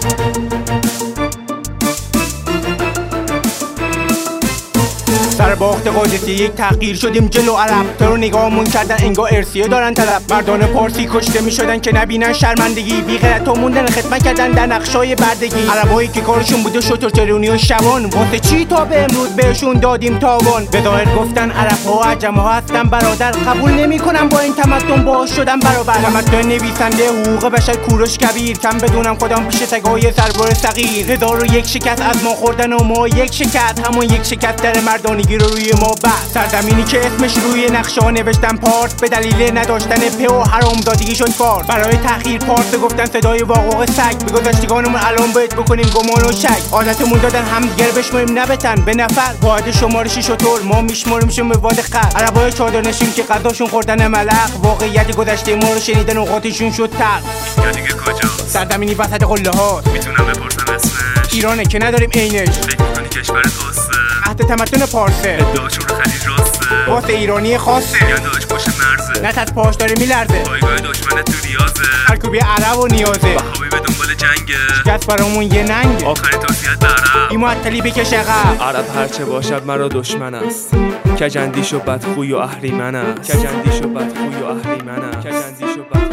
سر باخت قادسی یک تغییر شدیم جلو عرب، تو رو نگاهمون کردن انگار ارسیه دارن طلب. مردان پارسی کشته می شدن که نبینن شرمندگی، بی غیرت و موندن خدمت کردن در نقشای بردگی. عربایی که کارشون بوده شتر چرونی و شبان، واسه چی تا به امروز بهشون دادیم تاوان. به ظاهر گفتن عرب ها و عجم ها هستن برادر، قبول نمی کنم با این تمدن باش شدن برابر. تمدن نویسنده حقوق بشر کوروش کبیر، کم بدونم خودم پیش سگای سربار صغیر. 1001 شکست از ما خوردن و ما یک شکست، همون یک شکست در مردانی رو روی ما بس. سرزمینی که اسمش روی نقشه نوشتن پارس، به دلیل نداشتن په و حرامزادگی شد فارس. برای تأخیر پارس گفتن صدای واقعه سگ، به گذشتگانمون الان باید بکنیم گمان و شک. عادتمون دادن همدیگر بشماریم نبتن به نفر، واحد شمارشی شطور ما میشماریمشون به واد خر. عربای چادر نشین که غذاشون خوردن ملخ، واقعیت گذشته ما رو شنیدن اوقاتشون شد تلخ. یا دیگه کجاست؟ سرزمینی وسط قله هاست، میتونم بپرسم اسمش؟ ایرانه که نداریم عینش. فکر میکنی کشورت قصه؟ عهد تمدن پارسه، ادعاشون رو خلیج راسته، واسه ایرانی خاصه. یا داش پشت مرزه، نت از پاش داره میلرزه، پایگاه دشمنت تو ریاضه. هرکوبی عرب و نیازه، وهابی به دنبال جنگه، شکست برامون یه ننگه. آخرین توصیت به عرب، این معطلی بکش عقب. عرب هرچه باشد مرا دشمن است، کجندیش و بدخوی و اهریمن است. کجندیش و بدخوی و اهریمن است. کجندیش و بدخوی و اهریمن است.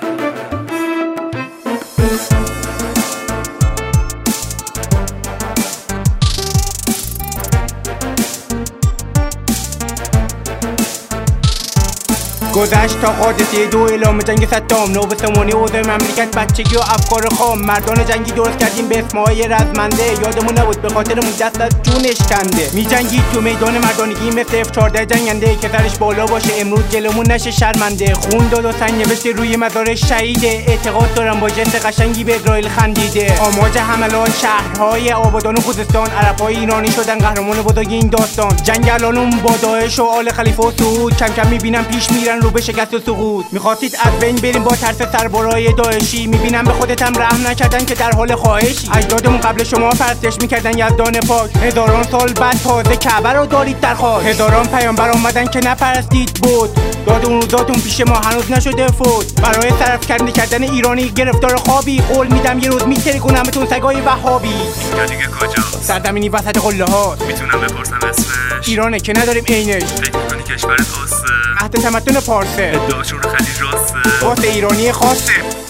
گذشت تا قادسیه 2 اعلام جنگ صدام، نوبسمانی اوضاع مملکت بچگی و افکار خام. مردان جنگی درست کردیم به اسمهای رزمنده، یادمون نبود به خاطرمون دست از جونش کنده. می جنگید تو میدان مردانگی مثل F14 جنگنده، که سرش بالا باشه امروز جلومون نشه شرمنده. خون داد و سنگ نوشته روی مزار شهیده، اعتقاد دارم با جست قشنگی به اسرائیل خندیده. آماج حملات شهرهای آبادان و خوزستان، عربهای ایرانی شدن قهرمان بزرگ این داستان. جنگ الانم با داعش و آل خلیفه و سعود، کم کم میبینم پیش میرن رو به شکست و سقوط. میخواستید از بین بریم با ترس سربارای داعشی، میبینم به خودتم رحم نکردن که در حال خواهشی. اجدادمون قبل شما پرستش میکردن یزدان پاک، هزاران سال بعد تازه کعبه رو دارید در خاک. هزاران پیامبر اومدن که نپرستید بود، داد اون روزاتون پیش ما هنوز نشده فوت. برای طرف کردن ایرانی گرفتار خوابی، قول میدم یه روز میترکونمتون سگای وهابی. یا دیگه کجاست؟ سرزمینی وسط قله هاست، میتونم بپرسم اسمش؟ ایرانه که نداریم عینش. فکر میکنی کشورت قصه؟ عهد تمدن پارسه، ادعاشون رو خلیج راسته، واسه ایرانی خاصه.